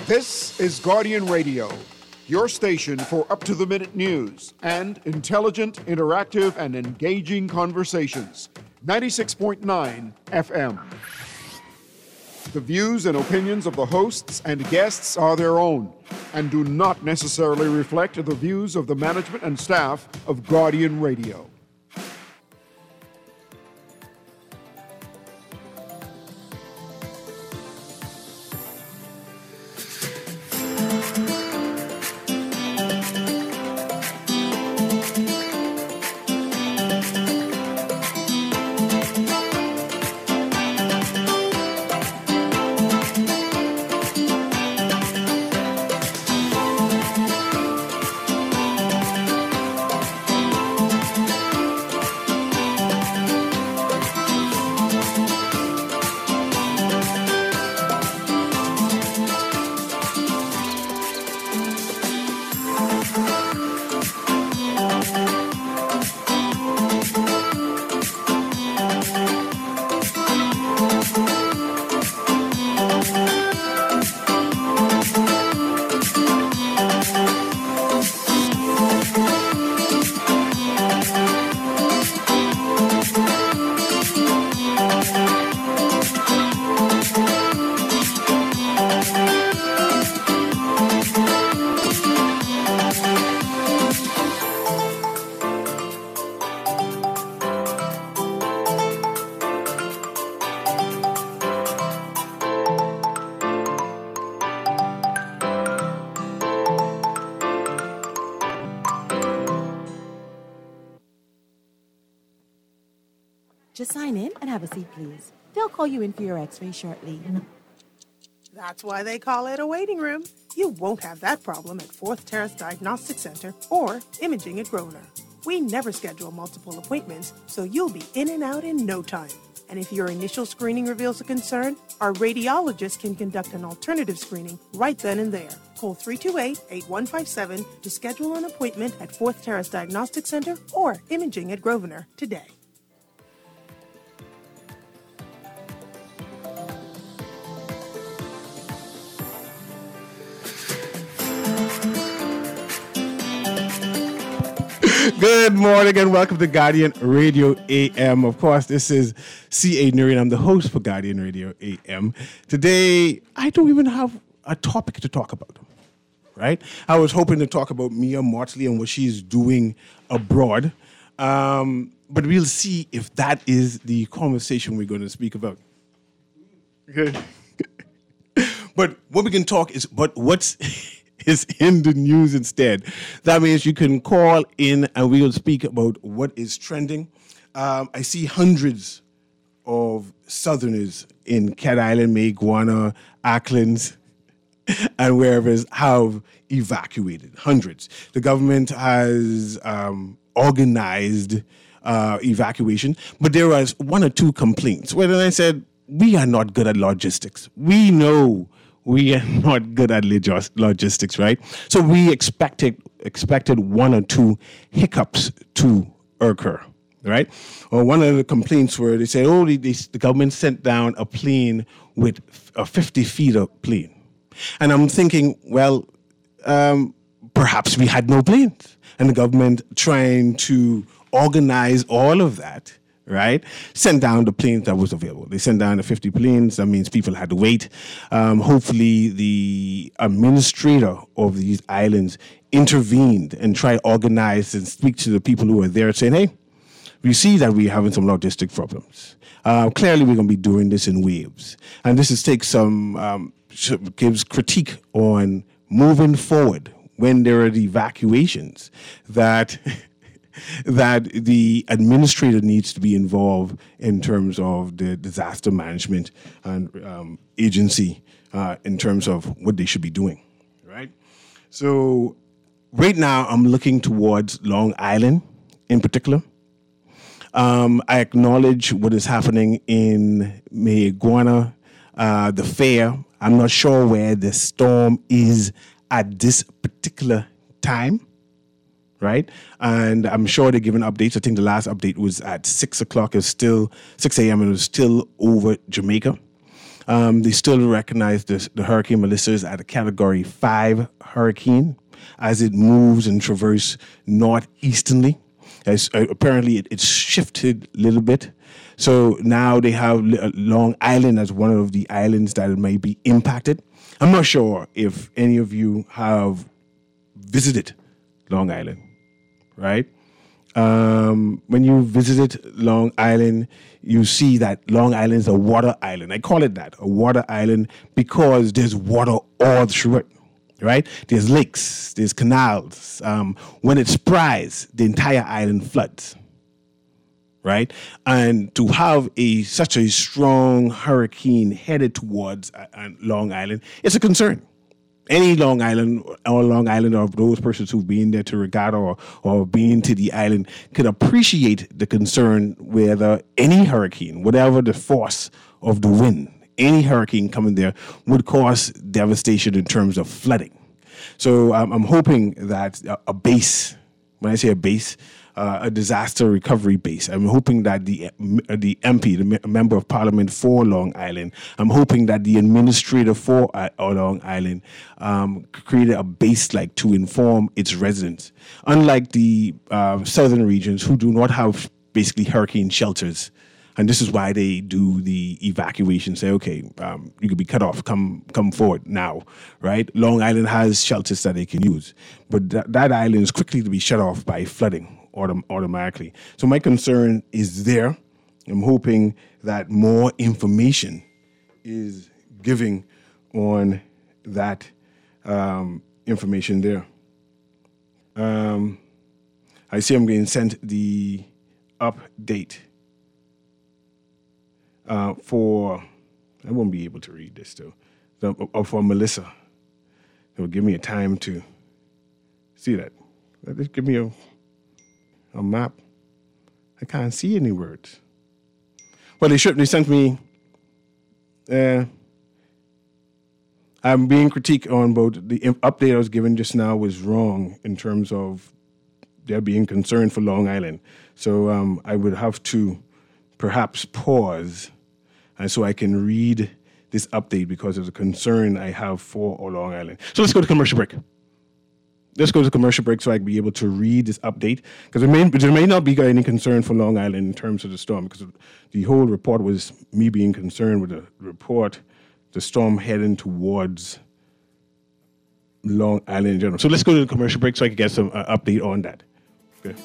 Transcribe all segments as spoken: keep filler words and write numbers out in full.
This is Guardian Radio, your station for up-to-the-minute news and intelligent, interactive, and engaging conversations. ninety-six point nine F M. The views and opinions of the hosts and guests are their own and do not necessarily reflect the views of the management and staff of Guardian Radio. Just sign in and have a seat, please. They'll call you in for your x-ray shortly. That's why they call it a waiting room. You won't have that problem at Fourth Terrace Diagnostic Center or Imaging at Grosvenor. We never schedule multiple appointments, so you'll be in and out in no time. And if your initial screening reveals a concern, our radiologist can conduct an alternative screening right then and there. Call three two eight, eight one five seven to schedule an appointment at Fourth Terrace Diagnostic Center or Imaging at Grosvenor today. Good morning and welcome to Guardian Radio A M. Of course, this is C A. Nurian. I'm the host for Guardian Radio A M. Today, I don't even have a topic to talk about, right? I was hoping to talk about Mia Mottley and what she's doing abroad, um, but we'll see if that is the conversation we're going to speak about. Good. But what we can talk is, but what's... is in the news instead. That means you can call in and we will speak about what is trending. Um, I see hundreds of Southerners in Cat Island, Mayaguana, Acklands, and wherever have evacuated. Hundreds. The government has um, organized uh, evacuation, but there was one or two complaints. Well, I said, we are not good at logistics. We know we are not good at logis- logistics, right? So we expected expected one or two hiccups to occur, right? Or one of the complaints were they said, oh, they, they, the government sent down a plane with a fifty feet of plane. And I'm thinking, well, um, perhaps we had no planes. And the government trying to organize all of that, right? Sent down the planes that was available. They sent down the fifty planes. That means people had to wait. Um, hopefully, the administrator of these islands intervened and tried to organize and speak to the people who were there, saying, hey, we see that we're having some logistic problems. Uh, clearly, we're going to be doing this in waves. And this is take some, um, gives critique on moving forward when there are the evacuations that... that the administrator needs to be involved in terms of the disaster management and um, agency uh, in terms of what they should be doing, right? So right now I'm looking towards Long Island in particular. Um, I acknowledge what is happening in Mayaguana, uh, the fair. I'm not sure where the storm is at this particular time. Right? And I'm sure they're giving updates. I think the last update was at six o'clock. It's still six a.m. and it was still over Jamaica. Um, they still recognize this, the Hurricane Melissa as at a Category five hurricane as it moves and traverses northeasternly. As, uh, apparently, it, it's shifted a little bit. So now they have Long Island as one of the islands that may be impacted. I'm not sure if any of you have visited Long Island, right? Um, when you visited Long Island, you see that Long Island is a water island. I call it that, a water island, because there's water all through it, right? There's lakes, there's canals. Um, when it sprays, the entire island floods, right? And to have a such a strong hurricane headed towards uh, uh, Long Island, it's a concern. Any Long Island or Long Island or those persons who've been there to regatta or, or been to the island could appreciate the concern whether any hurricane, whatever the force of the wind, any hurricane coming there would cause devastation in terms of flooding. So um, I'm hoping that a, a base, when I say a base, uh, a disaster recovery base, I'm hoping that the the M P, the Member of Parliament for Long Island, I'm hoping that the administrator for uh, Long Island um, created a base like to inform its residents. Unlike the uh, southern regions who do not have basically hurricane shelters. And this is why they do the evacuation, say, okay, um, you could be cut off, come come forward now, right? Long Island has shelters that they can use. But th- that island is quickly to be shut off by flooding autom- automatically. So my concern is there. I'm hoping that more information is giving on that um, information there. Um, I see I'm getting sent the update. Uh, for, I won't be able to read this though, so, or for Melissa. It will give me a time to see that. Just give me a, a map. I can't see any words. Well, they should, they sent me, uh, I'm being critiqued on both. The update I was given just now was wrong in terms of there being concern for Long Island. So um, I would have to perhaps pause and so I can read this update because of the concern I have for Long Island. So let's go to commercial break. Let's go to commercial break so I can be able to read this update because there may, there may not be any concern for Long Island in terms of the storm because the whole report was me being concerned with the report, the storm heading towards Long Island in general. So let's go to the commercial break so I can get some uh, update on that. Okay.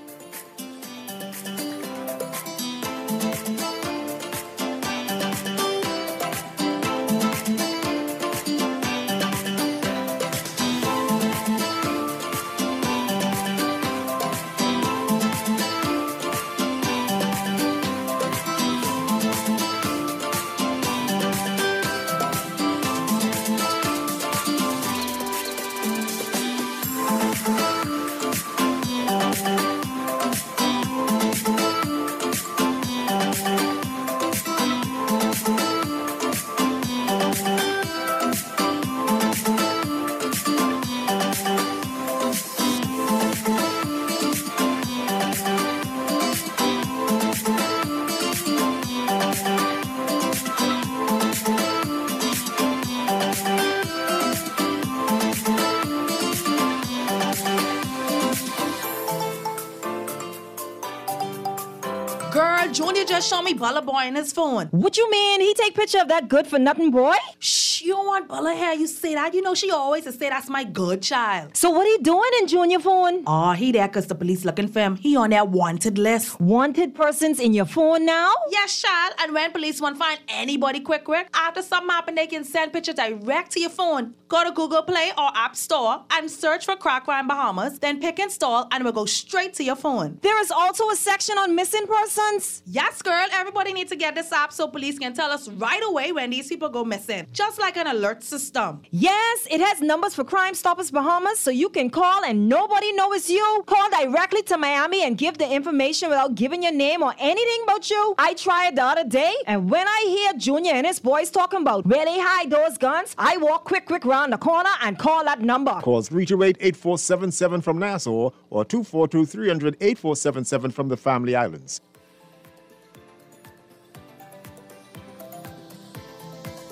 Girl, Junior just showed me Bella Boy in his phone. What you mean? He take picture of that good for nothing boy? Shh, you don't want Bella here. You say that. You know she always say that's my good child. So what he doing in Junior phone? Oh, he there because the police looking for him. He on their wanted list. Wanted persons in your phone now? Yes, child. And when police want to find anybody quick, quick, after something happen, they can send picture direct to your phone. Go to Google Play or App Store and search for Crack Crime Bahamas. Then pick install and it will go straight to your phone. There is also a section on missing persons? Yes, girl. Everybody needs to get this app so police can tell us right away when these people go missing. Just like an alert system. Yes, it has numbers for Crime Stoppers Bahamas so you can call and nobody knows it's you. Call directly to Miami and give the information without giving your name or anything about you. I tried the other day and when I hear Junior and his boys talking about where they hide those guns, I walk quick, quick round the corner and call that number. Call three two eight, eight four seven seven from Nassau or two four two, three hundred, eight four seven seven from the Family Islands.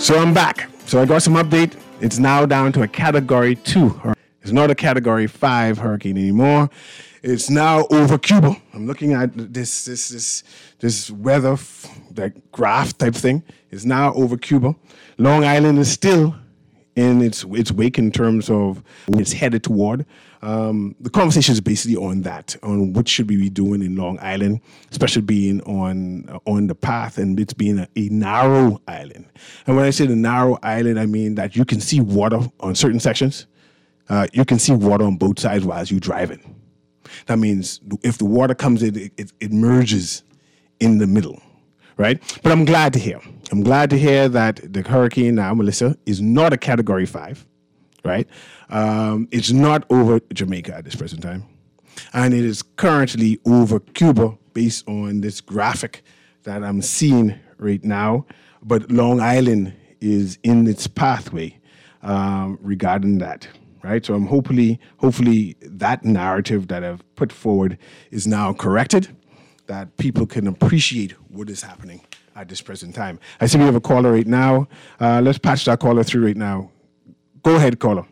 So I'm back. So I got some update. It's now down to a category two. It's not a category five hurricane anymore. It's now over Cuba. I'm looking at this this this this weather f- like graph type thing. It's now over Cuba. Long Island is still in its its wake in terms of it's headed toward. Um, the conversation is basically on that, on what should we be doing in Long Island, especially being on uh, on the path and it's being a, a narrow island. And when I say the narrow island, I mean that you can see water on certain sections. Uh, you can see water on both sides while you're driving. That means if the water comes in, it, it, it merges in the middle, right? But I'm glad to hear. I'm glad to hear that the hurricane now, Melissa, is not a category five, right? Um, it's not over Jamaica at this present time. And it is currently over Cuba based on this graphic that I'm seeing right now. But Long Island is in its pathway um, regarding that. Right, so I'm hopefully, hopefully that narrative that I've put forward is now corrected, that people can appreciate what is happening at this present time. I see we have a caller right now. Uh, let's patch that caller through right now. Go ahead, caller.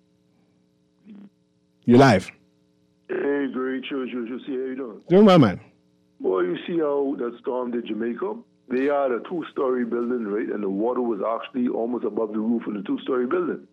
You're live. Hey, great show, show, show. See how you doing? Doing well, man. Boy, you see how that storm did Jamaica? They had a two-story building, right, and the water was actually almost above the roof of the two-story building.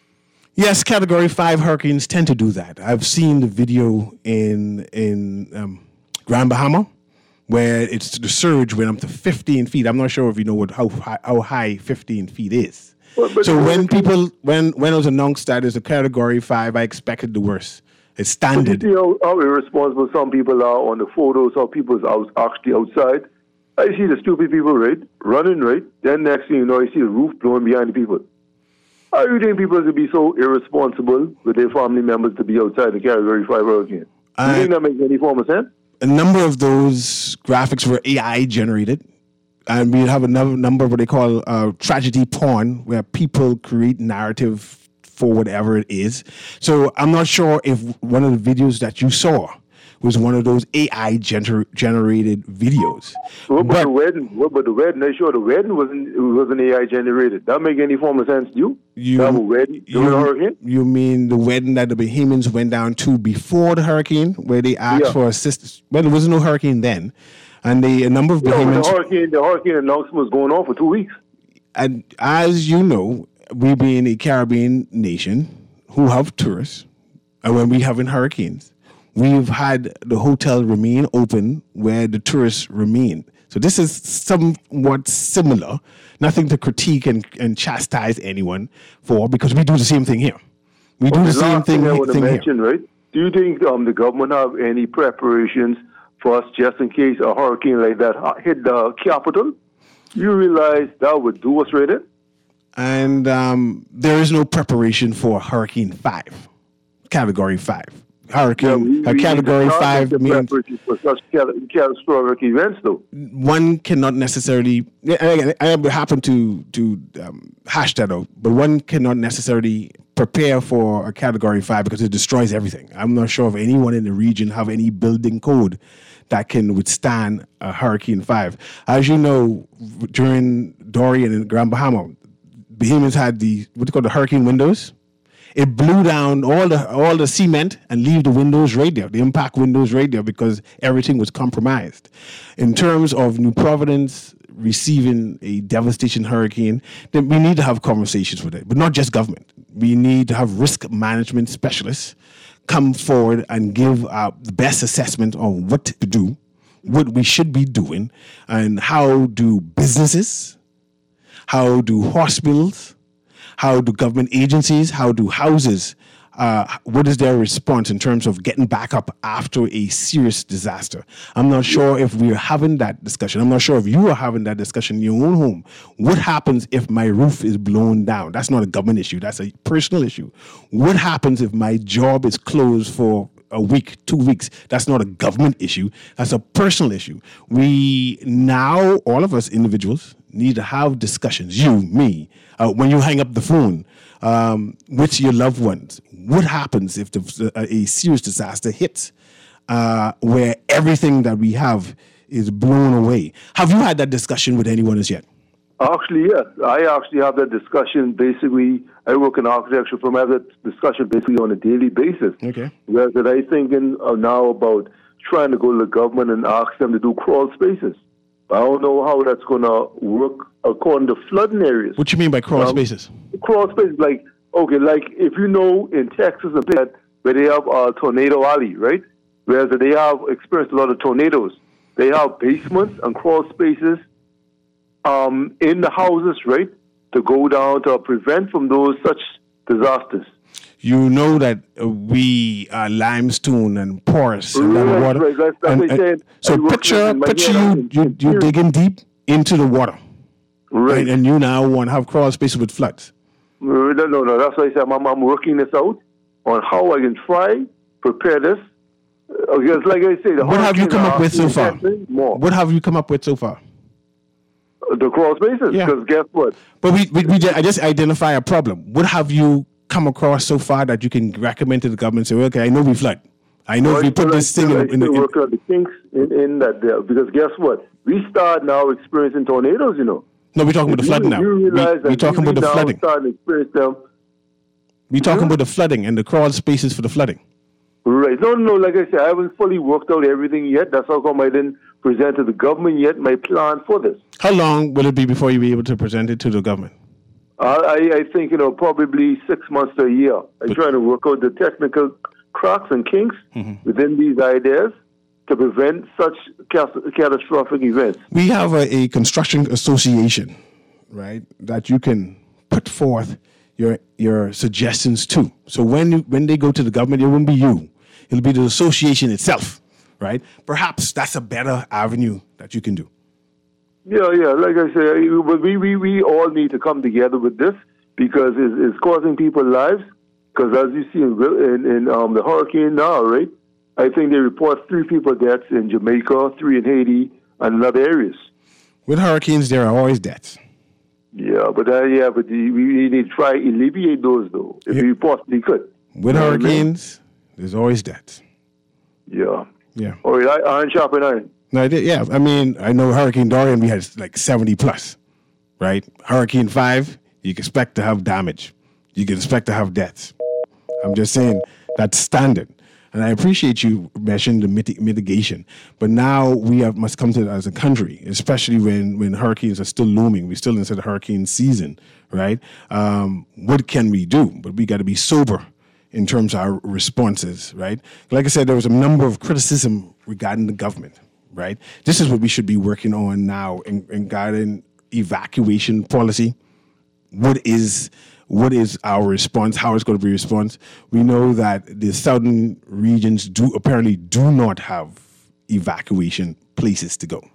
Yes, Category five hurricanes tend to do that. I've seen the video in in um, Grand Bahama where it's the surge went up to fifteen feet. I'm not sure if you know what how high, how high fifteen feet is. But, but so when people when when it was announced that it's a Category five, I expected the worst. It's standard. You see how, how irresponsible some people are on the photos, how people's out, actually outside. I see the stupid people, right, running, right. Then next thing you know, I see the roof blowing behind the people. How do you think people to be so irresponsible with their family members to be outside the Category five hurricane? Do you think that makes any form of sense? A number of those graphics were A I generated. And we have another number of what they call uh, tragedy porn, where people create narrative for whatever it is. So I'm not sure if one of the videos that you saw was one of those A I gener- generated videos. What about but, the wedding? What about the wedding? I sure the wedding wasn't wasn't A I generated. That make any form of sense to you? You, that was wedding during you, the hurricane? You mean the wedding that the Bahamians went down to before the hurricane, where they asked yeah. for assistance? Well, there was no hurricane then, and they, a number of yeah, Bahamians. The hurricane, the hurricane announcement was going on for two weeks. And as you know, we being a Caribbean nation who have tourists, and when we having hurricanes, we've had the hotel remain open where the tourists remain. So this is somewhat similar. Nothing to critique and, and chastise anyone for, because we do the same thing here. We well, do the, the same thing, thing, I want thing to mention, here. Right? Do you think um, the government have any preparations for us just in case a hurricane like that hit the capital? You realize that would do us right in? And um, there is no preparation for Hurricane five, Category five. Hurricane, yeah, we, uh, we Category five means for such catastrophic events, though. One cannot necessarily. I, I happen to to um, hash that out, but one cannot necessarily prepare for a Category five because it destroys everything. I'm not sure if anyone in the region have any building code that can withstand a Hurricane five. As you know, during Dorian and Grand Bahama, Bahamians had the what they call the hurricane windows. It blew down all the all the cement and leave the windows right there, the impact windows right there, because everything was compromised. In terms of New Providence receiving a devastating hurricane, then we need to have conversations with it, but not just government. We need to have risk management specialists come forward and give uh, the best assessment on what to do, what we should be doing, and how do businesses, how do hospitals, how do government agencies, how do houses, uh, what is their response in terms of getting back up after a serious disaster? I'm not sure if we're having that discussion. I'm not sure if you are having that discussion in your own home. What happens if my roof is blown down? That's not a government issue. That's a personal issue. What happens if my job is closed for a week, two weeks? That's not a government issue. That's a personal issue. We now, all of us individuals, need to have discussions, you, me, uh, when you hang up the phone, um, with your loved ones. What happens if the, uh, a serious disaster hits uh, where everything that we have is blown away? Have you had that discussion with anyone as yet? Actually, yes. I actually have that discussion. Basically, I work in architecture firm. I have that discussion basically on a daily basis. Okay. Whereas that I thinking uh, now about trying to go to the government and ask them to do crawl spaces. I don't know how that's going to work according to flooding areas. What you mean by crawl Um, spaces? Crawl spaces, like, okay, like if you know in Texas and that where they have uh, Tornado Alley, right? Whereas they have experienced a lot of tornadoes. They have basements and crawl spaces um, in the houses, right, to go down to prevent from those such disasters. You know that uh, we are limestone and porous and Right, that water. right, that's- that's And- what I and- said. I so work picture, in my picture head, you, I'm you, in- you in- digging deep into the water. Right. And, and you now want to have crawl spaces with floods. No, no, no. That's why I said I'm, I'm working this out on how I can try prepare this. Uh, Because, like I say, the What have you hurricanes come up are with so far? affecting More. What have you come up with so far? Uh, The crawl spaces. Yeah. Because guess what? But we, we, we just, I just identify a problem. What have you come across so far that you can recommend to the government? Say, okay, I know we flood. I know if we put I this thing still, in, I in, still in work out the kinks in, in that there. Because guess what? We start now experiencing tornadoes. You know. no, we're talking about the You- flooding now. You We, realize we're that talking we about the now flooding. starting to experience them. We're talking about the flooding and the crawl spaces for the flooding. Right. No, no, like I said, I haven't fully worked out everything yet. That's how come I didn't present to the government yet my plan for this. How long will it be before you'll be able to present it to the government? Uh, I, I think, you know, probably six months to a year. I'm trying to work out the technical cracks and kinks Mm-hmm. within these ideas to prevent such cas- catastrophic events. We have a, a construction association, right, that you can put forth your your suggestions to. So when you, when they go to the government, it won't be you. It'll be the association itself, right? Perhaps that's a better avenue that you can do. Yeah, yeah, like I say, I- but we, we, we all need to come together with this because it's, it's causing people lives. Because as you see in, in, in um, the hurricane now, right, I think they report three people deaths in Jamaica, three in Haiti, and in other areas. With hurricanes, there are always deaths. Yeah, but uh, yeah, but the, we we need to try alleviate those though, if Yeah. we possibly could. With You know what I mean? hurricanes, there's always deaths. Yeah. Yeah. All right, I- iron sharpen iron. No, I did, yeah. I mean, I know Hurricane Dorian, we had like seventy plus, right? Hurricane five, you can expect to have damage. You can expect to have deaths. I'm just saying that's standard. And I appreciate you mentioning the mit- mitigation. But now we have, must come to it as a country, especially when, when hurricanes are still looming. We're still inside the hurricane season, right? Um, what can we do? But we got to be sober in terms of our responses, right? Like I said, there was a number of criticism regarding the government, right? This is what we should be working on now in, in regarding evacuation policy. What is what is our response? How is going to be response? We know that the southern regions do apparently do not have evacuation places to go.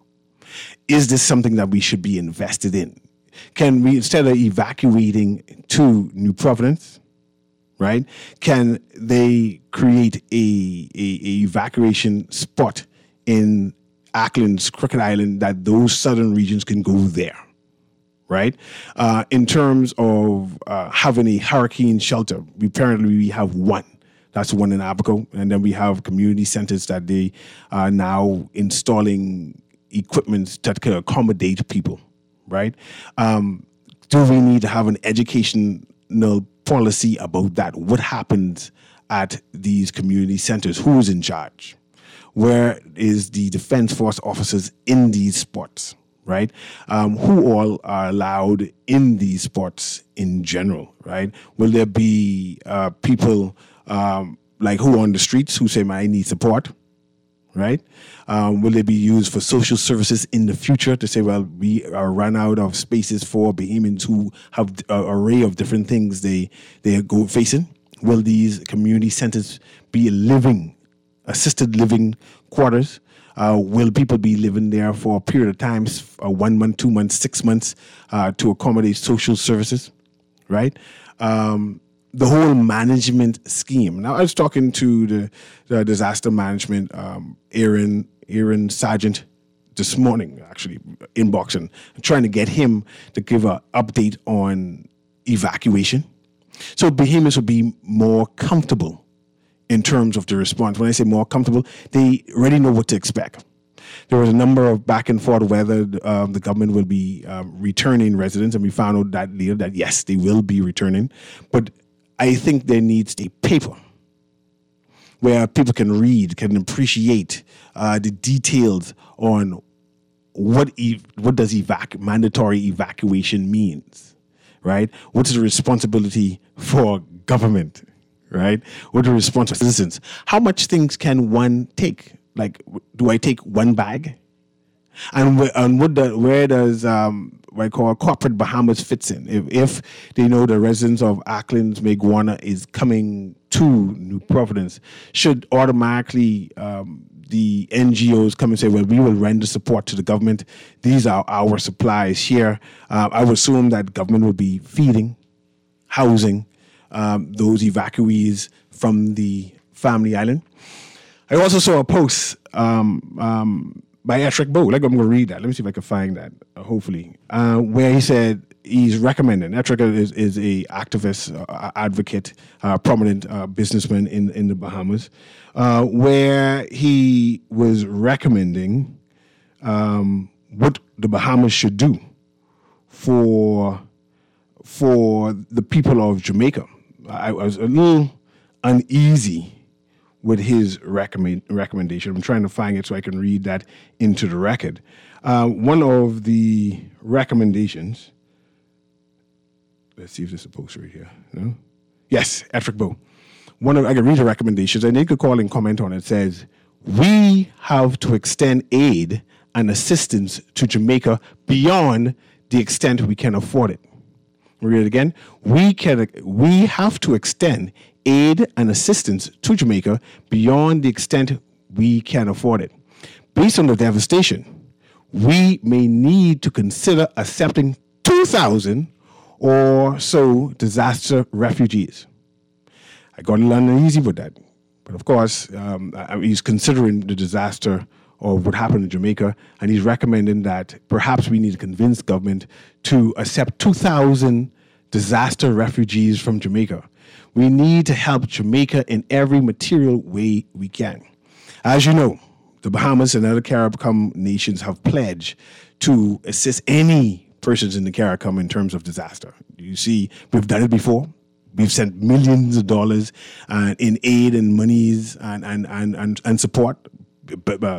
Is this something that we should be invested in? Can we, instead of evacuating to New Providence, right? Can they create a, a, a evacuation spot in Ackland's Crooked Island that those southern regions can go there, right? Uh, in terms of uh, having a hurricane shelter, we apparently we have one. That's the one in Abaco, and then we have community centers that they are now installing equipment that can accommodate people, right? Um, do we need to have an educational policy about that? What happens at these community centers? Who is in charge? Where is the Defense Force officers in these spots, right? Um, who all are allowed in these spots in general, right? Will there be uh, people um, like who on the streets who say, man, I need support, right? Um, will they be used for social services in the future to say, well, we are run out of spaces for Bahamians who have an array of different things they, they go facing? Will these community centers be living assisted living quarters? Uh, will people be living there for a period of time, uh, one month, two months, six months, uh, to accommodate social services, right? Um, the whole management scheme. Now, I was talking to the, the disaster management, um, Aaron, Aaron Sargent this morning, actually, inboxing, trying to get him to give an update on evacuation. So Bahamians will be more comfortable in terms of the response. When I say more comfortable, they already know what to expect. There was a number of back and forth whether um, the government will be um, returning residents, and we found out that later that yes, they will be returning. But I think there needs a paper where people can read, can appreciate uh, the details on what ev- what does evac- mandatory evacuation means, right? What is the responsibility for government, right? What are the responsibility for citizens? How much things can one take? Like, do I take one bag? And, wh- and what the, where does um, what I call corporate Bahamas fits in? If, if they know the residents of Acklands, Maguana is coming to New Providence, should automatically um, the N G Os come and say, well, we will render support to the government. These are our supplies here. Uh, I would assume that government will be feeding, housing um, those evacuees from the family island. I also saw a post um, um, by Etrick Bow. Like, I'm going to read that. Let me see if I can find that, uh, hopefully, uh, where he said he's recommending. Etrick is, is a activist, uh, advocate, uh, prominent uh, businessman in, in the Bahamas, uh, where he was recommending um, what the Bahamas should do for for the people of Jamaica. I, I was a little uneasy with his recommend, recommendation. I'm trying to find it so I can read that into the record. Uh, one of the recommendations, let's see if there's a post right here. No? Yes, Etrick Bow. One of, I can read the recommendations, and they could call and comment on it. It says, we have to extend aid and assistance to Jamaica beyond the extent we can afford it. We'll read it again. We can, we have to extend aid and assistance to Jamaica beyond the extent we can afford it. Based on the devastation, we may need to consider accepting two thousand or so disaster refugees. I got a little uneasy with that. But of course, um, he's considering the disaster of what happened in Jamaica, and he's recommending that perhaps we need to convince government to accept two thousand disaster refugees from Jamaica. We need to help Jamaica in every material way we can. As you know, the Bahamas and other CARICOM nations have pledged to assist any persons in the CARICOM in terms of disaster. You see, we've done it before. We've sent millions of dollars uh, in aid and monies and and and and, and support. Uh,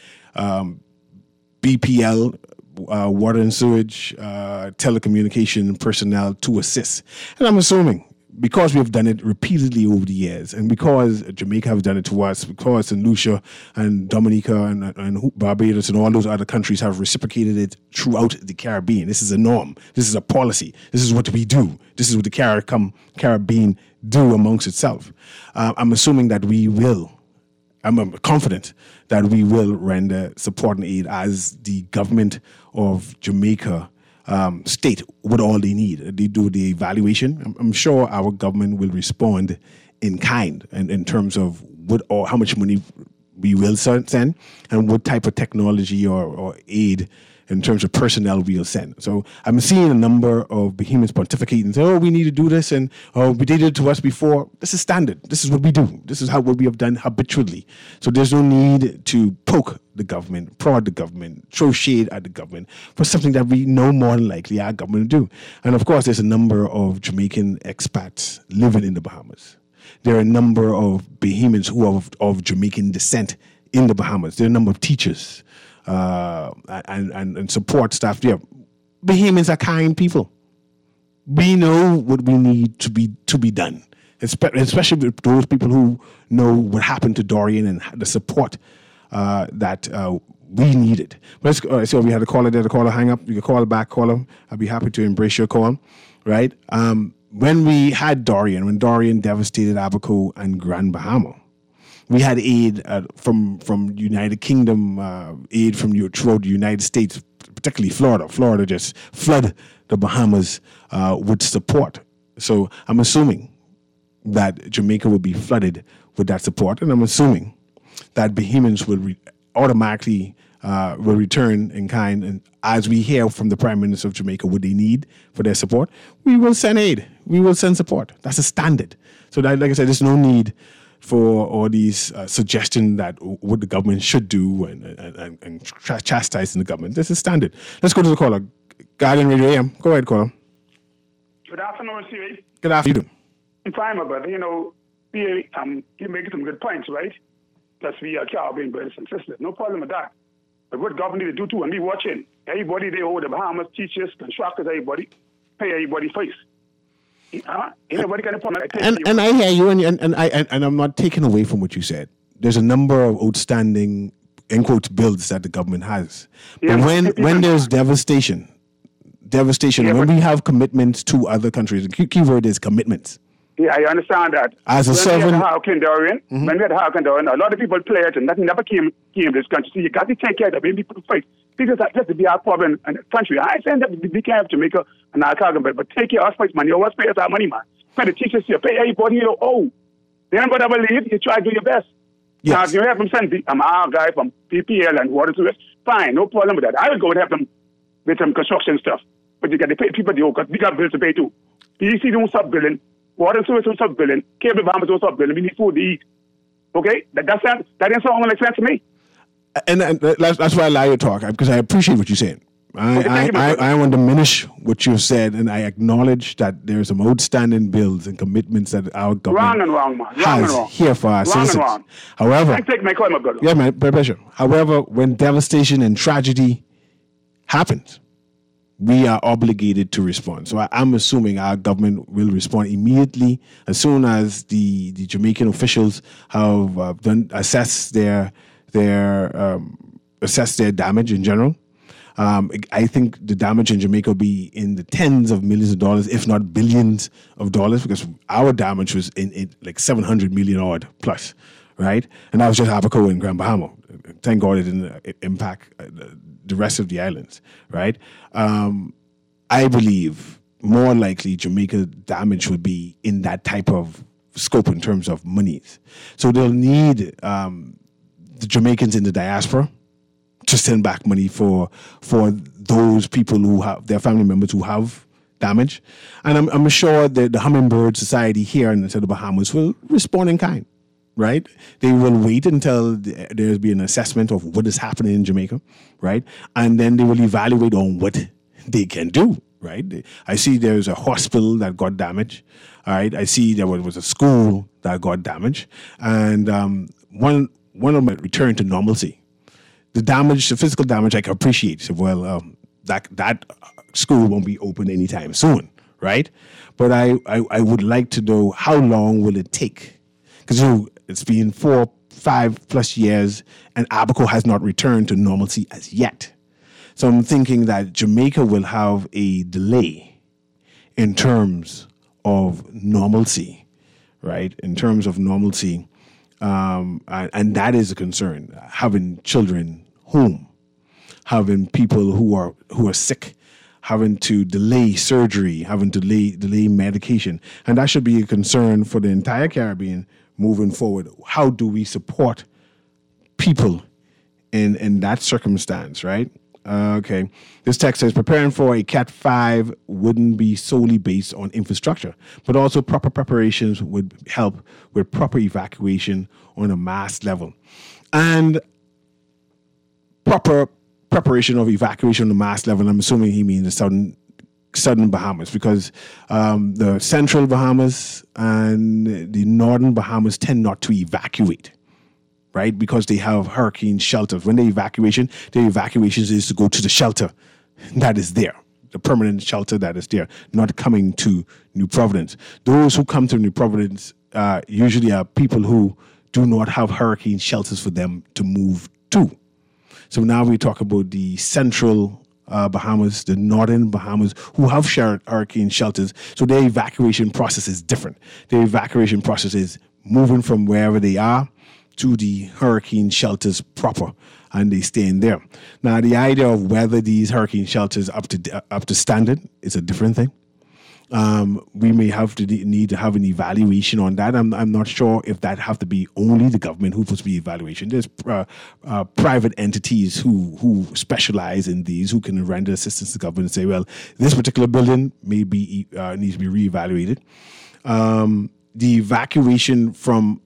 um, B P L, uh, water and sewage, uh, telecommunication personnel to assist. And I'm assuming, because we have done it repeatedly over the years, and because Jamaica have done it to us, because Saint Lucia and Dominica and, and Barbados and all those other countries have reciprocated it throughout the Caribbean. This is a norm. This is a policy. This is what we do. This is what the CARICOM, Caribbean do amongst itself. Uh, I'm assuming that we will, I'm, I'm confident that we will render support and aid as the government of Jamaica Um, state what all they need. They do the evaluation. I'm, I'm sure our government will respond in kind and in terms of what or how much money we will send and what type of technology or, or aid in terms of personnel we'll send. So I'm seeing a number of behemoths pontificating and say, oh, we need to do this, and oh, we did it to us before. This is standard. This is what we do. This is how what we have done habitually. So there's no need to poke the government, prod the government, throw shade at the government for something that we know more than likely our government will do. And of course, there's a number of Jamaican expats living in the Bahamas. There are a number of behemoths who are of, of Jamaican descent in the Bahamas. There are a number of teachers uh, and, and, and support staff there. Bahamians are kind people. We know what we need to be to be done, especially with those people who know what happened to Dorian and the support uh, that uh, we needed. Let's uh, so we had a caller there. The caller hang up. You can call back, caller. I'll be happy to embrace your call. Right. Um, when we had Dorian, when Dorian devastated Abaco and Grand Bahama, we had aid uh, from from United Kingdom, uh, aid from throughout the United States, particularly Florida. Florida just flooded the Bahamas uh, with support. So I'm assuming that Jamaica will be flooded with that support, and I'm assuming that Bahamians will re- automatically uh, will return in kind. And as we hear from the Prime Minister of Jamaica what they need for their support, we will send aid. We will send support. That's a standard. So that, like I said, there's no need for all these uh, suggestions that what the government should do and, and, and, and ch- chastising the government. This is standard. Let's go to the caller. Guardian Radio A M. Go ahead, caller. Good afternoon, Siri. Good afternoon. I'm fine, my brother. You know, we, um, you make some good points, right? Plus, we are Caribbean brothers and sisters. No problem with that. But what government need to do too, and be watching. Everybody they owe the Bahamas, teachers, contractors, everybody, pay everybody face. Uh, anybody can and and I hear you, and and, and I and, and I'm not taking away from what you said. There's a number of outstanding, in quotes, bills that the government has. But yeah, when when there's devastation, devastation, yeah, when we have commitments to other countries, the key, key word is commitments. Yeah, I understand that. As a when sovereign, we had Hurricane Dorian, mm-hmm. when we had Hurricane Dorian, a lot of people play it, and nothing never came came to this country. So you got to take care of it. When people fight, because that's just to be our problem in the country. I saying that we can't have Jamaica and our cargo, but but take care of us fight money. Always pay us our money, man. Pay the teachers here, pay everybody you oh. Then but I believe you try to do your best. Yes. Now if you have them send I'm our guy from P P L and water service, fine, no problem with that. I will go and help them with some construction stuff. But you got to pay people the because we got bills to pay too. P E C don't stop billing. Water service don't stop billing. Cable Bahamas don't stop billing. We need food to eat. Okay? That that sound, that didn't sound like sense to me. And, and that's, that's why I allow you to talk, because I appreciate what you're saying. I, okay, I, you, I, I want to diminish what you've said, and I acknowledge that there are some outstanding bills and commitments that our government wrong and wrong, man. Wrong has and wrong. here for our wrong citizens. And wrong. However, I take my call, my brother. Yeah, man, my pleasure. However, when devastation and tragedy happens, we are obligated to respond. So I, I'm assuming our government will respond immediately as soon as the, the Jamaican officials have uh, done assess their their um, assess their damage in general. Um, I think the damage in Jamaica will be in the tens of millions of dollars, if not billions of dollars, because our damage was in, in like seven hundred million odd plus, right? And that was just Abaco and Grand Bahama. Thank God it didn't impact the rest of the islands, right? Um, I believe more likely Jamaica damage would be in that type of scope in terms of monies. So they'll need um, the Jamaicans in the diaspora to send back money for for those people who have their family members who have damage. And I'm, I'm sure that the Hummingbird Society here in the Bahamas will respond in kind. Right? They will wait until there's been an assessment of what is happening in Jamaica, right? And then they will evaluate on what they can do, right? I see there's a hospital that got damaged, all right? I see there was a school that got damaged, and um, one one of them returned to normalcy. The damage, the physical damage, I can appreciate. So, well, um, that that school won't be open anytime soon, right? But I, I, I would like to know how long will it take? Because you know, it's been four, five plus years, and Abaco has not returned to normalcy as yet. So I'm thinking that Jamaica will have a delay in terms of normalcy, right? In terms of normalcy, um, and, and that is a concern. Having children home, having people who are who are sick, having to delay surgery, having to delay delay medication, and that should be a concern for the entire Caribbean. Moving forward, how do we support people in, in that circumstance, right? Uh, okay. This text says, preparing for a Cat five wouldn't be solely based on infrastructure, but also proper preparations would help with proper evacuation on a mass level. And proper preparation of evacuation on a mass level, I'm assuming he means the southern southern Bahamas, because um, the central Bahamas and the northern Bahamas tend not to evacuate, right? Because they have hurricane shelters. When they evacuation, their evacuations is to go to the shelter that is there, the permanent shelter that is there, not coming to New Providence. Those who come to New Providence uh, usually are people who do not have hurricane shelters for them to move to. So now we talk about the central Uh, Bahamas, the northern Bahamas, who have shared hurricane shelters. So their evacuation process is different. Their evacuation process is moving from wherever they are to the hurricane shelters proper, and they stay in there. Now, the idea of whether these hurricane shelters up to uh, up to standard is a different thing. Um, we may have to need to have an evaluation on that. I'm, I'm not sure if that have to be only the government who's supposed to be evaluation. There's uh, uh, private entities who who specialize in these, who can render assistance to government and say, well, this particular building may be uh, needs to be reevaluated. Um, the evacuation from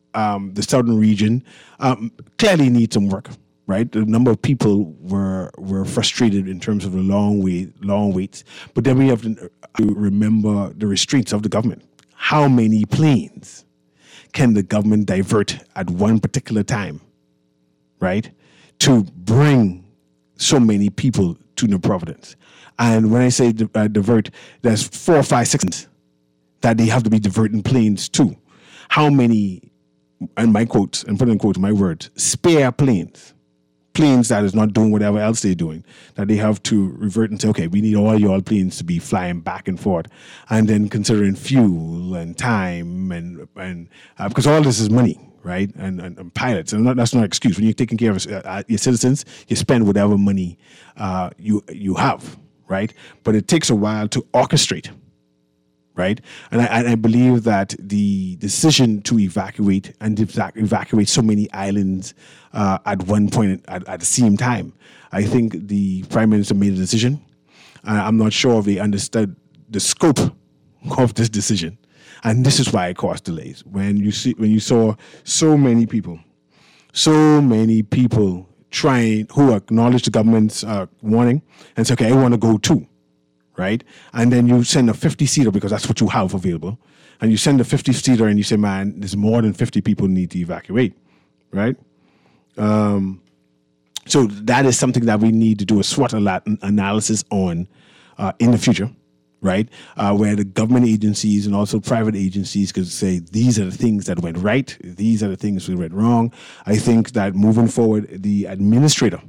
um, the southern region um, clearly needs some work. Right, the number of people were were frustrated in terms of the long wait, long waits. But then we have to remember the restraints of the government. How many planes can the government divert at one particular time, right, to bring so many people to New Providence? And when I say uh, divert, there's four, five, six that they have to be diverting planes to. How many, and my quotes, and put in quotes my words, spare planes? Planes that is not doing whatever else they're doing, that they have to revert and say, okay, we need all your planes to be flying back and forth, and then considering fuel and time and and uh, because all this is money, right? And and, and pilots, and not, that's not an excuse. When you're taking care of uh, your citizens, you spend whatever money uh, you you have, right? But it takes a while to orchestrate. Right, and I, and I believe that the decision to evacuate and evac- evacuate so many islands uh, at one point at, at the same time, I think the Prime Minister made a decision. Uh, I'm not sure if they understood the scope of this decision, and this is why it caused delays. When you see, when you saw so many people, so many people trying who acknowledged the government's uh, warning and say, "Okay, I want to go too." Right? And then you send a fifty-seater because that's what you have available. And you send a fifty-seater and you say, man, there's more than fifty people need to evacuate. Right? Um, so that is something that we need to do a SWOT analysis on uh, in the future. Right? Uh, where the government agencies and also private agencies could say, these are the things that went right. These are the things that went wrong. I think that moving forward, the administrator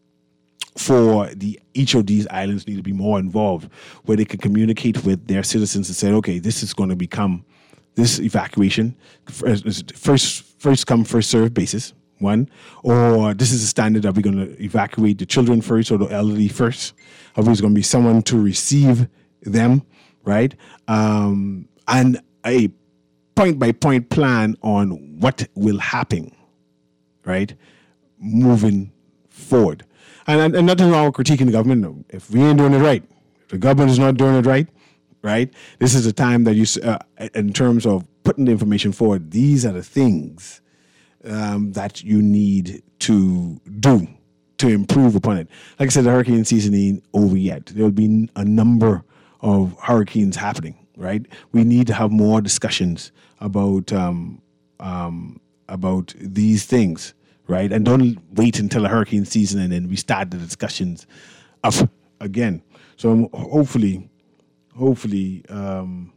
for the each of these islands need to be more involved, where they can communicate with their citizens and say, okay, this is going to become this evacuation first first come first served basis, one, or this is a standard that we're going to evacuate the children first or the elderly first, or there's going to be someone to receive them, right? Um, and a point by point plan on what will happen, right, moving forward. And, and nothing wrong with critiquing the government. If we ain't doing it right, if the government is not doing it right, right, this is the time that you, uh, in terms of putting the information forward, these are the things um, that you need to do to improve upon it. Like I said, the hurricane season ain't over yet. There will be a number of hurricanes happening, right? We need to have more discussions about um, um, about these things. Right, and don't wait until the hurricane season and then we start the discussions up again. So um, hopefully, hopefully, um,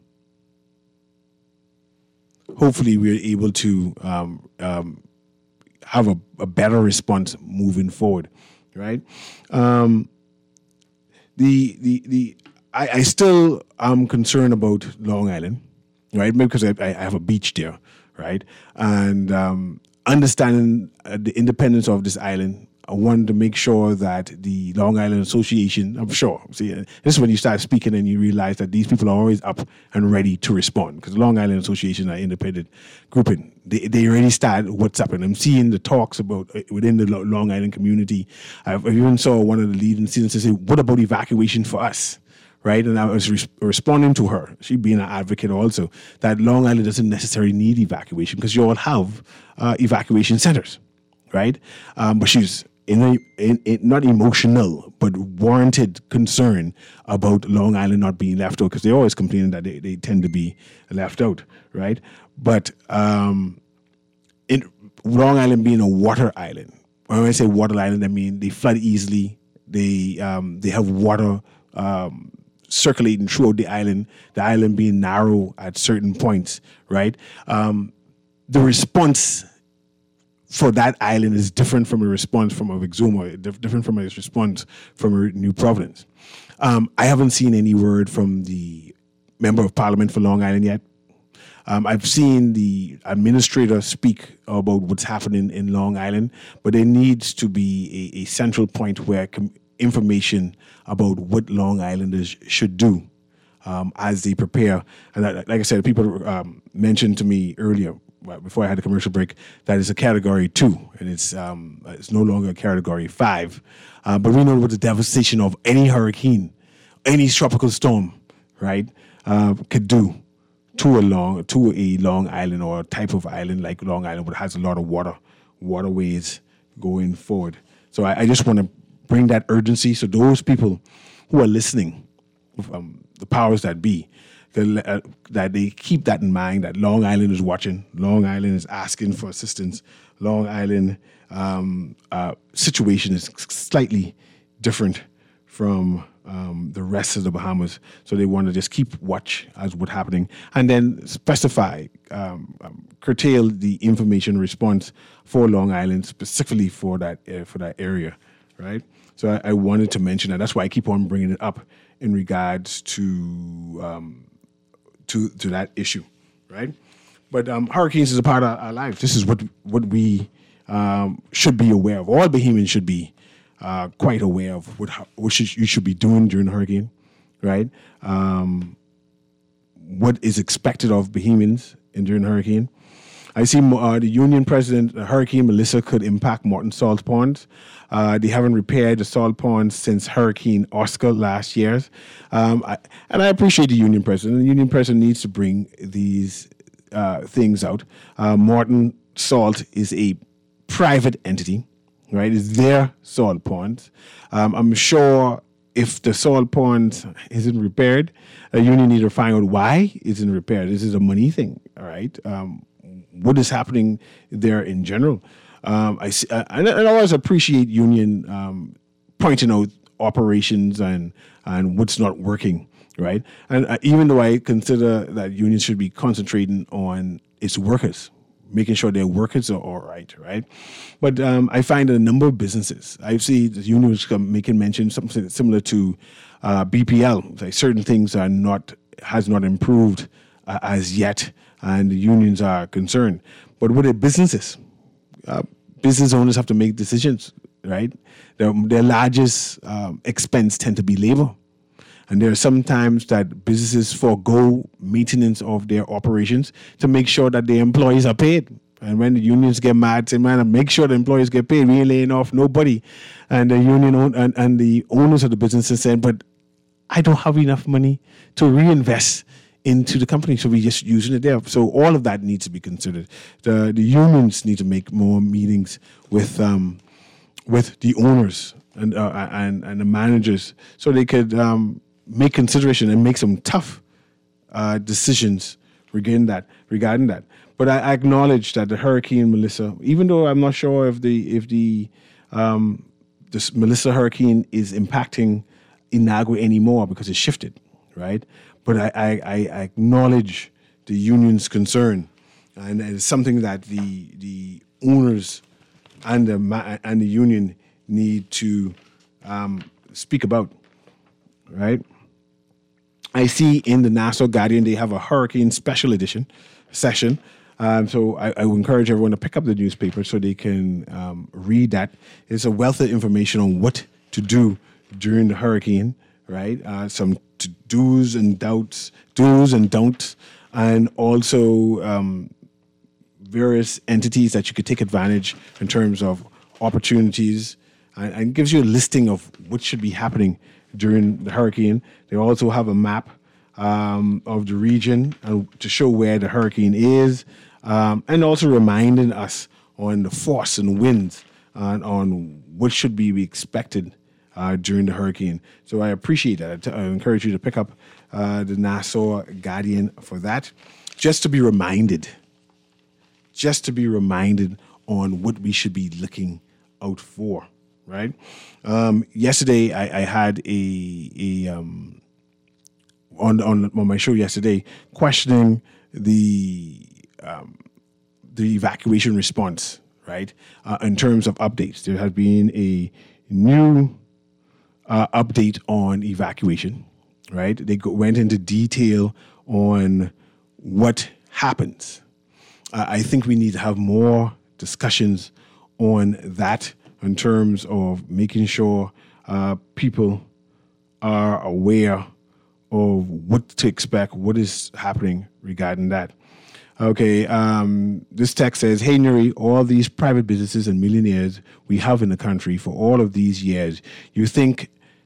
hopefully we're able to um, um, have a, a better response moving forward. Right, um, the the the I, I still am concerned about Long Island, right? Because I, I have a beach there, right, and um, understanding uh, the independence of this island, I wanted to make sure that the Long Island Association, I'm sure, see, this is when you start speaking and you realize that these people are always up and ready to respond, because the Long Island Association are independent grouping. They they already started what's up, and I'm seeing the talks about uh, within the Long Island community. I've, I even saw one of the leading citizens say, what about evacuation for us? Right, and I was res- responding to her, she being an advocate also, that Long Island doesn't necessarily need evacuation because you all have uh, evacuation centers, right? Um, but she's in a, in, in, not emotional, but warranted concern about Long Island not being left out, because they always complaining that they, they tend to be left out, right? But um, in Long Island being a water island, when I say water island, I mean they flood easily, they um, they have water um, circulating throughout the island, the island being narrow at certain points, right? Um, the response for that island is different from a response from a Exuma, different from a response from a New Providence. Um, I haven't seen any word from the Member of Parliament for Long Island yet. Um, I've seen the administrator speak about what's happening in Long Island, but there needs to be a, a central point where com- information about what Long Islanders should do um, as they prepare. And that, like I said, people um, mentioned to me earlier, before I had a commercial break, that it's a category two, and it's um, it's no longer a category five. Uh, but we know what the devastation of any hurricane, any tropical storm, right, uh, could do to a long to a Long Island or a type of island like Long Island, but has a lot of water waterways going forward. So I, I just want to bring that urgency. So those people who are listening, um, the powers that be, that, uh, that they keep that in mind. That Long Island is watching. Long Island is asking for assistance. Long Island um, uh, situation is slightly different from um, the rest of the Bahamas. So they want to just keep watch as what's happening and then specify, um, um, curtail the information response for Long Island, specifically for that uh, for that area, right? So I, I wanted to mention that. That's why I keep on bringing it up in regards to um, to to that issue, right? But um, hurricanes is a part of our lives. This is what what we um, should be aware of. All Bahamians should be uh, quite aware of what what should, you should be doing during a hurricane, right? Um, what is expected of Bahamians in during a hurricane. I see uh, the union president, uh, Hurricane Melissa, could impact Morton Salt Ponds. Uh, they haven't repaired the salt ponds since Hurricane Oscar last year. Um, I, and I appreciate the union president. The union president needs to bring these uh, things out. Uh, Morton Salt is a private entity, right? It's their salt ponds. Um, I'm sure if the salt pond isn't repaired, a union needs to find out why it isn't repaired. This is a money thing, all right? Um, what is happening there in general? Um, I, see, uh, and I always appreciate union um, pointing out operations and and what's not working, right? And uh, even though I consider that unions should be concentrating on its workers, making sure their workers are all right, right? But um, I find a number of businesses, I see the unions making mention something similar to uh, B P L. Like certain things are not has not improved uh, as yet, and the unions are concerned. But with the businesses, uh, business owners have to make decisions, right? Their, their largest um, expense tend to be labor. And there are sometimes that businesses forego maintenance of their operations to make sure that their employees are paid. And when the unions get mad, say, man, make sure the employees get paid. We ain't laying off nobody. And the union own, and, and the owners of the businesses said, but I don't have enough money to reinvest into the company, so we just using it there. So all of that needs to be considered. The the unions need to make more meetings with um, with the owners and uh, and and the managers, so they could um, make consideration and make some tough uh, decisions regarding that. Regarding that, but I acknowledge that the Hurricane Melissa, even though I'm not sure if the if the um, this Melissa hurricane is impacting Inagua anymore because it shifted, right? But I, I, I acknowledge the union's concern, and it's something that the the owners and the and the union need to um, speak about, right? I see in the Nassau Guardian they have a hurricane special edition session, um, so I, I would encourage everyone to pick up the newspaper so they can um, read that. It's a wealth of information on what to do during the hurricane, right? Uh, some to do's and doubts, do's and don'ts, and also um, various entities that you could take advantage in terms of opportunities, and, and gives you a listing of what should be happening during the hurricane. They also have a map um, of the region uh, to show where the hurricane is, um, and also reminding us on the force and winds and on what should be expected Uh, during the hurricane. So I appreciate that. I encourage you to pick up uh, the Nassau Guardian for that. Just to be reminded, just to be reminded on what we should be looking out for, right? Um, yesterday, I, I had a, a um, on, on on my show yesterday, questioning the um, the evacuation response, right? Uh, in terms of updates, there has been a new Uh, update on evacuation, right? They go, went into detail on what happens. Uh, I think we need to have more discussions on that in terms of making sure uh, people are aware of what to expect, what is happening regarding that. Okay, um, this text says, hey, Nuri, all these private businesses and millionaires we have in the country for all of these years, you think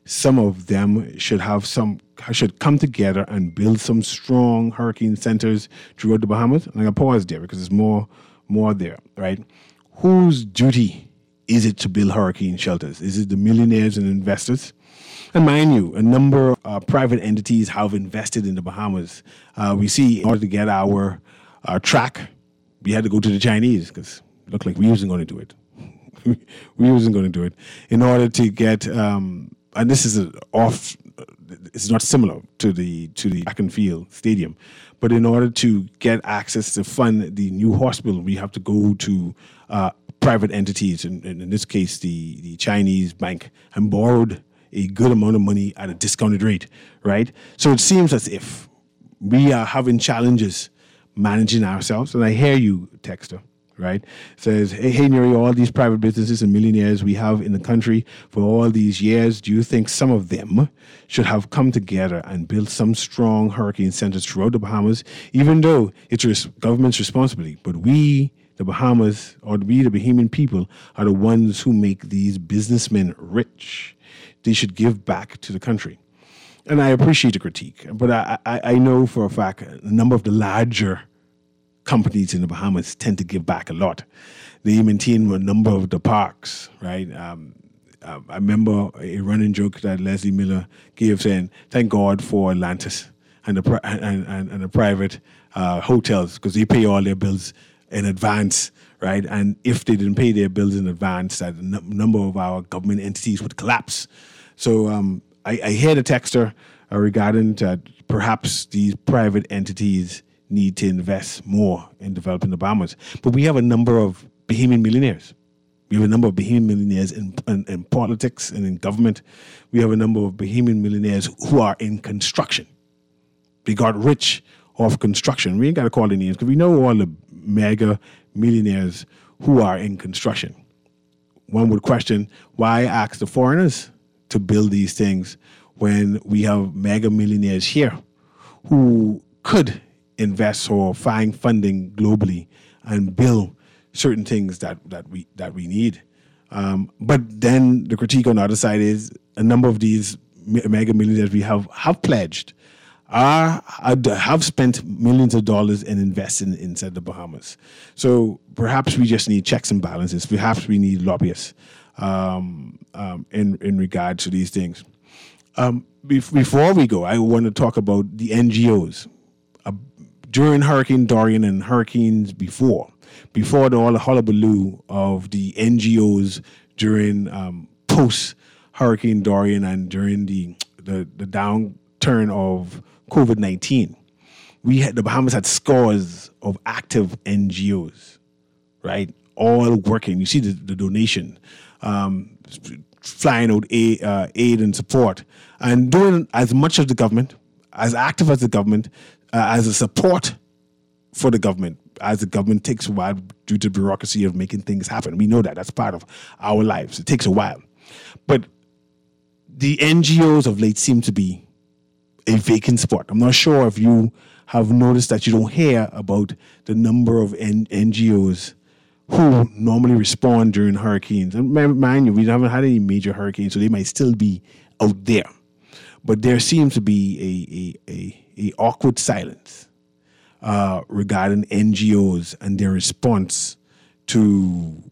some of them should have some should come together and build some strong hurricane centers throughout the Bahamas. And I'm gonna pause there because there's more more there, right? Whose duty is it to build hurricane shelters? Is it the millionaires and investors? And mind you, a number of uh, private entities have invested in the Bahamas. Uh, we see in order to get our uh, track, we had to go to the Chinese because it looked like we wasn't going to do it. we wasn't going to do it. In order to get, um, and this is a off, it's not similar to the to the track and field stadium, but in order to get access to fund the new hospital, we have to go to uh, private entities, and, and in this case, the, the Chinese bank, and borrowed a good amount of money at a discounted rate, right? So it seems as if we are having challenges managing ourselves. And I hear you, Texter, right? Says, hey, hey, Nuri, all these private businesses and millionaires we have in the country for all these years, do you think some of them should have come together and built some strong hurricane centers throughout the Bahamas, even though it's res- government's responsibility? But we, the Bahamas, or we, the Bahamian people, are the ones who make these businessmen rich. They should give back to the country. And I appreciate the critique, but I, I, I know for a fact a number of the larger companies in the Bahamas tend to give back a lot. They maintain a number of the parks, right? Um, uh, I remember a running joke that Leslie Miller gave saying, thank God for Atlantis and the, pri- and, and, and the private uh, hotels, because they pay all their bills in advance, right? And if they didn't pay their bills in advance, that a n- number of our government entities would collapse. So um, I, I hear the texter uh, regarding that perhaps these private entities need to invest more in developing the Bahamas. But we have a number of Bahamian millionaires. We have a number of Bahamian millionaires in, in, in politics and in government. We have a number of Bahamian millionaires who are in construction. They got rich off construction. We ain't got to call the names because we know all the mega millionaires who are in construction. One would question, why ask the foreigners to build these things when we have mega millionaires here who could invest or find funding globally and build certain things that, that we that we need. Um, but then the critique on the other side is a number of these mega millionaires we have have pledged are have spent millions of dollars in investing inside the Bahamas. So perhaps we just need checks and balances. Perhaps we need lobbyists um, um, in in regard to these things. Um, before we go, I want to talk about the N G Os. Uh, during Hurricane Dorian and hurricanes before, before the, all the hullabaloo of the N G Os during um, post-Hurricane Dorian and during the, the, the downturn of COVID nineteen, we had, the Bahamas had scores of active N G Os, right? All working. You see the, the donation, um, flying out aid, uh, aid and support, and doing as much as the government, as active as the government, uh, as a support for the government, as the government takes a while due to bureaucracy of making things happen. We know that. That's part of our lives. It takes a while. But the N G Os of late seem to be a vacant spot. I'm not sure if you have noticed that you don't hear about the number of N- NGOs who normally respond during hurricanes. And mind you, we haven't had any major hurricanes, so they might still be out there. But there seems to be a, a, a, a awkward silence uh, regarding N G Os and their response to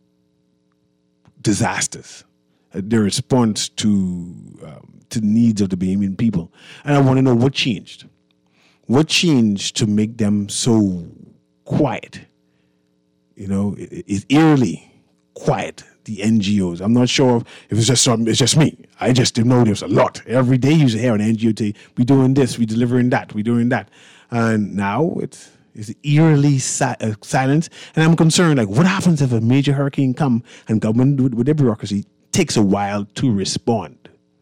disasters, uh, their response to um, to the needs of the Bahamian people. And I want to know what changed. What changed to make them so quiet? You know, it, it's eerily quiet, the N G Os. I'm not sure if it's just something, it's just me. I just didn't know there's a lot. Every day you hear an N G O say, we doing this, we delivering that, we doing that. And now it's it's eerily si- uh, silent. And I'm concerned, like, what happens if a major hurricane come and government with, with their bureaucracy takes a while to respond?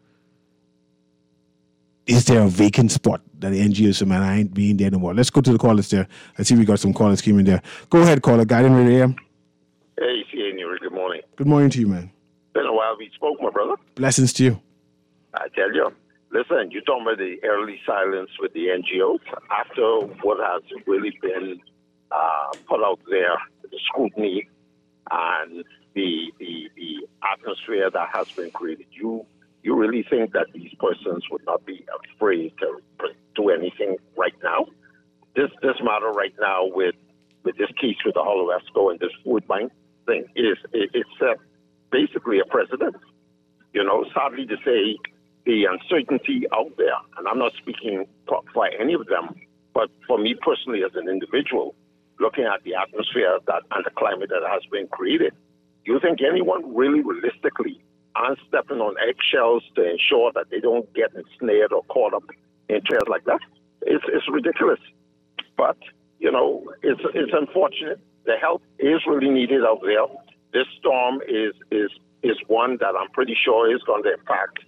Is there a vacant spot that the N G Os say, man, I ain't being there no more? Let's go to the callers there. I see we got some callers came in there. Go ahead, caller. Guardian Radio. Hey, C A Nuri, good morning. Good morning to you, man. Been a while we spoke, my brother. Blessings to you. I tell you, listen, you're talking about the early silence with the N G Os after what has really been uh, put out there, the scrutiny and the, the the atmosphere that has been created. You you really think that these persons would not be afraid to do anything right now? This this matter right now with with this case with the Holoesco and this food bank thing is it, it's uh, basically a precedent. You know, sadly to say, the uncertainty out there, and I'm not speaking for, for any of them, but for me personally as an individual, looking at the atmosphere that and the climate that has been created, do you think anyone really realistically aren't stepping on eggshells to ensure that they don't get ensnared or caught up in chairs like that? It's, it's ridiculous. But, you know, it's it's unfortunate. The help is really needed out there. This storm is is is one that I'm pretty sure is going to impact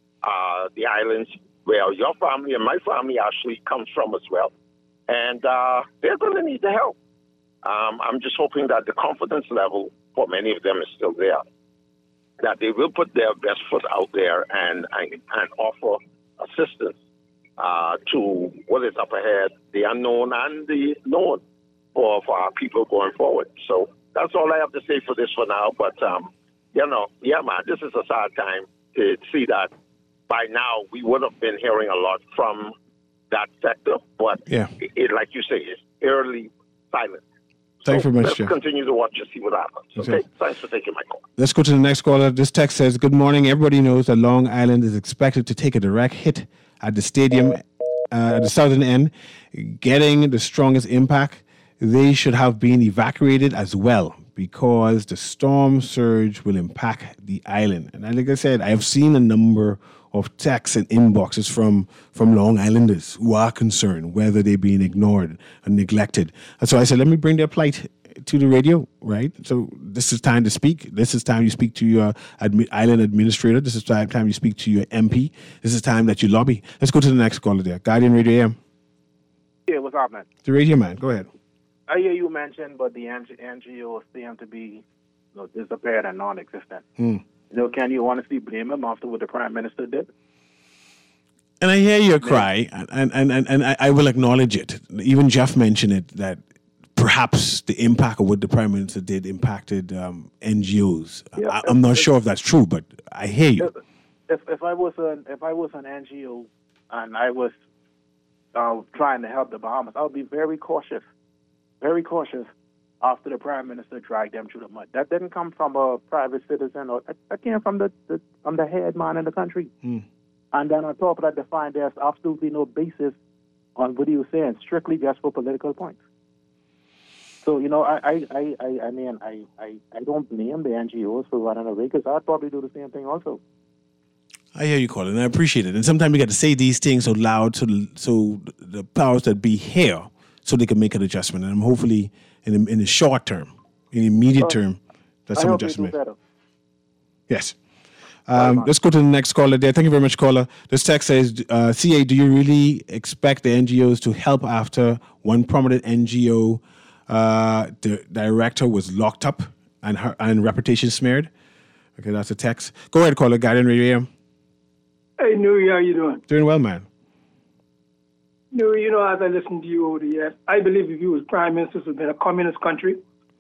uh, the islands where your family and my family actually comes from as well. And uh, they're going to need the help. Um, I'm just hoping that the confidence level for many of them is still there, that they will put their best foot out there and, and, and offer assistance uh, to what is up ahead, the unknown and the known for, for our people going forward. So that's all I have to say for this for now. But, um, you know, yeah, man, this is a sad time to see that by now we would have been hearing a lot from that sector. But, yeah. it, it, like you say, it's eerily silent. Thank so you very much, let's Jeff. continue to watch and see what happens. Okay? okay, thanks for taking my call. Let's go to the next caller. This text says, good morning. Everybody knows that Long Island is expected to take a direct hit at the stadium uh, at the southern end, getting the strongest impact. They should have been evacuated as well because the storm surge will impact the island. And like I said, I have seen a number of texts and inboxes from, from Long Islanders who are concerned whether they're being ignored and neglected. And so I said, let me bring their plight to the radio, right? So this is time to speak. This is time you speak to your admi- island administrator. This is time, time you speak to your M P. This is time that you lobby. Let's go to the next caller there. Guardian Radio A M. Yeah, what's up, man? The radio man, go ahead. I hear you mentioned, but the N G Os seem to be you know, disappeared and non-existent. Hmm. You know, can you honestly blame him after what the Prime Minister did? And I hear your cry, and, and, and, and I, I will acknowledge it. Even Jeff mentioned it, that perhaps the impact of what the Prime Minister did impacted um, N G Os. Yeah, I, I'm if, not if, sure if that's true, but I hear you. If, if I was an if I was an N G O and I was uh, trying to help the Bahamas, I would be very cautious, very cautious after the Prime Minister dragged them through the mud. That didn't come from a private citizen, or that came from the, the from the head man in the country. Mm. And then on top of that, they find there's absolutely no basis on what he was saying, strictly just for political points. So, you know, I I, I, I, I mean, I, I, I don't blame the N G Os for running away, because I'd probably do the same thing also. I hear you, Colin, and I appreciate it. And sometimes we got to say these things so loud so, so the powers that be hear so they can make an adjustment. And hopefully, in the, in the short term, in the immediate term, that's some adjustment. Yes. Um, let's go to the next caller there. Thank you very much, caller. This text says, uh, C A, do you really expect the N G Os to help after one prominent N G O uh, the director was locked up and her and reputation smeared? Okay, that's a text. Go ahead, caller. Guardian Radio A M. Hey, Nuri, how you doing? Doing well, man. Nuri, you know, as I listen to you over the years, I believe if you was prime minister, it would have been a communist country.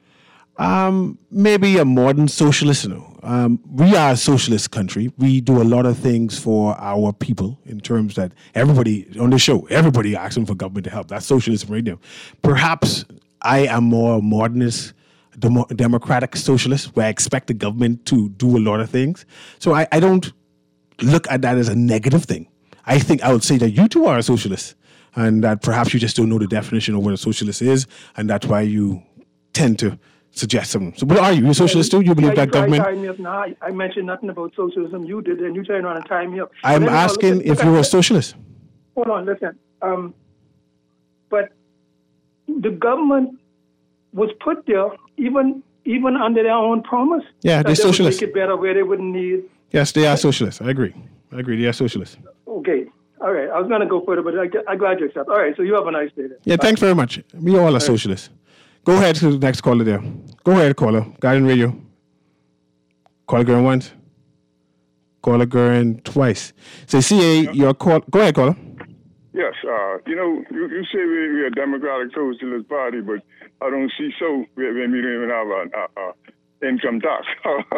Um, maybe a modern socialist. No. Um, we are a socialist country. We do a lot of things for our people in terms that everybody on the show, everybody asking for government to help. That's socialism right there. Perhaps I am more modernist, demo- democratic socialist, where I expect the government to do a lot of things. So I, I don't look at that as a negative thing. I think I would say that you too are a socialist, and that perhaps you just don't know the definition of what a socialist is, and that's why you tend to suggest something. So what are you? You're a socialist too? You believe yeah, that government? Time me up. No, I, I mentioned nothing about socialism. You did, and you trying to time me up. I'm then, asking look, if look you're at, a socialist. Hold on, listen. Um, but the government was put there even even under their own promise. Yeah, they're that they socialists. would make it better where they wouldn't need. Yes, they are socialists. I agree. I agree. They are socialists. Okay. All right. I was going to go further, but I, I'm glad you accept. All right. So you have a nice day then. Yeah, Bye. thanks very much. We all are socialists. Go ahead to the next caller there. Go ahead, caller. Guardian Radio. Caller going once. Caller going twice. Say, C A, your call. Go ahead, caller. Yes. Uh, you know, you, you say we, we're a democratic socialist party, but I don't see so. We, we don't even have an uh, uh, income tax.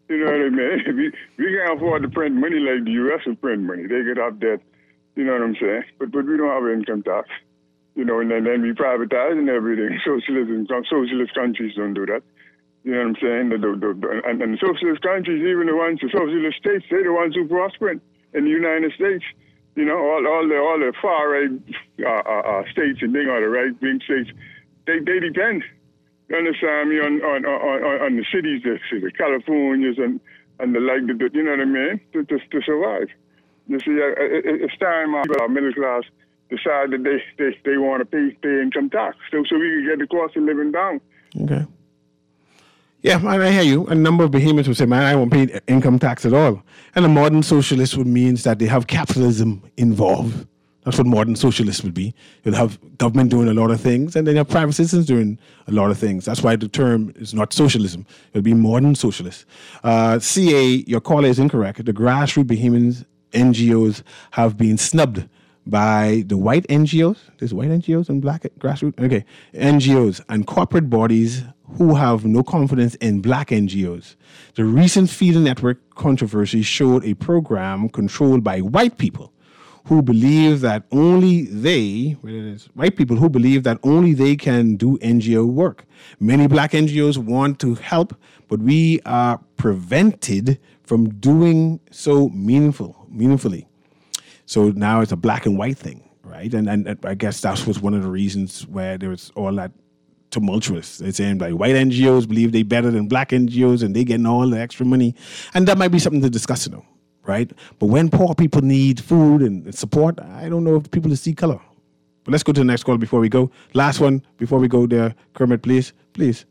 You know what I mean? We, we can't afford to print money like the U S will print money. They get up debt. You know what I'm saying? But but we don't have income tax. You know, and then, then we privatize and everything. Socialism, socialist countries don't do that. You know what I'm saying? The, the, the, and, and the socialist countries, even the ones, the socialist states, they're the ones who prosper in the United States. You know, all, all the all the far right uh, uh, uh, states and thing, all the right wing states, they they depend. You understand me on on on, on the cities, the, the Californias and and the like. The, you know what I mean? To to, to survive. You see, uh, it, it's time our middle class decide that they, they, they want to pay, pay income tax so, so we can get the cost of living down. Okay. Yeah, man, I hear you. A number of Bahamians would say, man, I won't pay income tax at all. And a modern socialist would mean that they have capitalism involved. That's what modern socialists would be. You'll have government doing a lot of things, and then you have private citizens doing a lot of things. That's why the term is not socialism. It'll be modern socialist. Uh, C A, your caller is incorrect. The grassroots Bahamians N G Os have been snubbed by the white N G Os, there's white N G Os and black grassroots, okay, N G Os and corporate bodies who have no confidence in black N G Os. The recent Feeder Network controversy showed a program controlled by white people who believe that only they, what it is, white people who believe that only they can do N G O work. Many black N G Os want to help, but we are prevented from doing so meaningful, meaningfully. So now it's a black and white thing, right? And and I guess that was one of the reasons where there was all that tumultuous. They're saying like white N G Os believe they're better than black N G Os and they getting all the extra money. And that might be something to discuss, you know, right? But when poor people need food and support, I don't know if people see color. But let's go to the next call before we go. Last one before we go there. Kermit, please, please.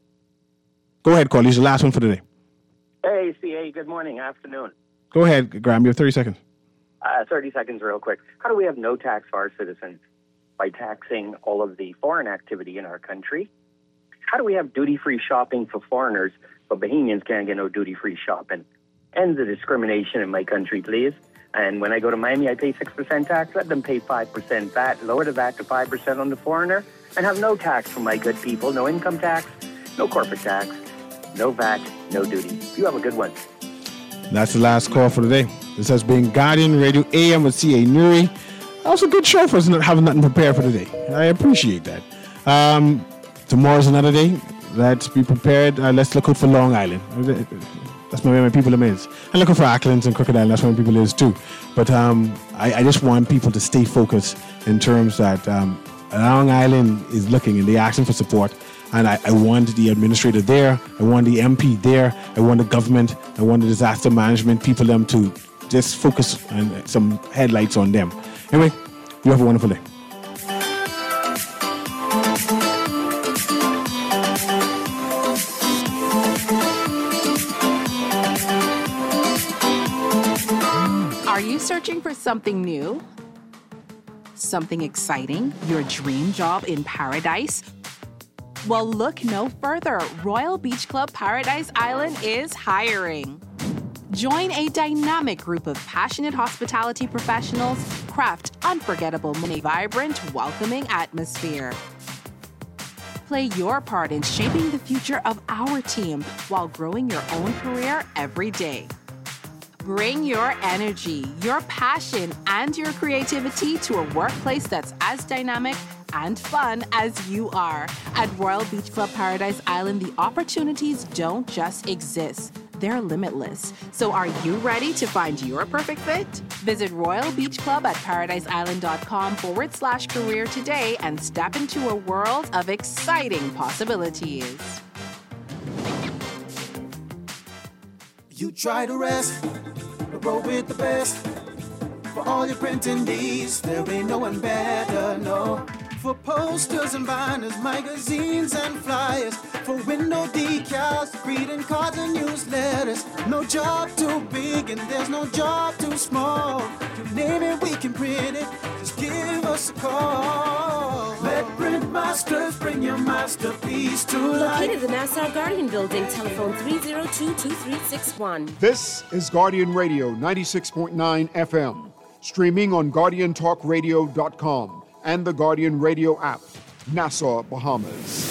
Go ahead, call. He's the last one for today. Hey, C A, good morning, afternoon. Go ahead, Graham. You have thirty seconds. Uh, thirty seconds real quick. How do we have no tax for our citizens? By taxing all of the foreign activity in our country. How do we have duty-free shopping for foreigners, but Bahamians can't get no duty-free shopping? End the discrimination in my country, please. And when I go to Miami, I pay six percent tax. Let them pay five percent V A T. Lower the V A T to five percent on the foreigner. And have no tax for my good people. No income tax, no corporate tax, no V A T, no duty. You have a good one. That's the last call for today. This has been Guardian Radio A M with C A Nuri. That was a good show for us not having nothing prepared for today. I appreciate that. Um, tomorrow's another day. Let's be prepared. Uh, let's look out for Long Island. That's where my people is. And looking for Acklands and Crocodile. That's where my people is too. But um, I, I just want people to stay focused in terms that um, Long Island is looking and they're asking for support. And I, I want the administrator there. I want the M P there. I want the government. I want the disaster management people them to just focus on some headlights on them. Anyway, you have a wonderful day. Are you searching for something new? Something exciting? Your dream job in paradise? Well, look no further. Royal Beach Club Paradise Island is hiring. Join a dynamic group of passionate hospitality professionals, craft unforgettable, vibrant, welcoming atmosphere. Play your part in shaping the future of our team while growing your own career every day. Bring your energy, your passion, and your creativity to a workplace that's as dynamic and fun as you are. At Royal Beach Club Paradise Island, the opportunities don't just exist. They're limitless. So are you ready to find your perfect fit? Visit Royal Beach Club at paradiseisland.com forward slash career today and step into a world of exciting possibilities. You try to rest, but roll with the best. For all your printing needs, there ain't no one better, no. For posters and banners, magazines and flyers. For window decals, greeting cards and newsletters. No job too big and there's no job too small. You name it, we can print it. Just give us a call. Let Print Masters bring your masterpiece to life. Located in the Nassau Guardian Building, telephone three oh two, two three six one. This is Guardian Radio ninety-six point nine F M. Streaming on guardian talk radio dot com and the Guardian Radio app, Nassau, Bahamas.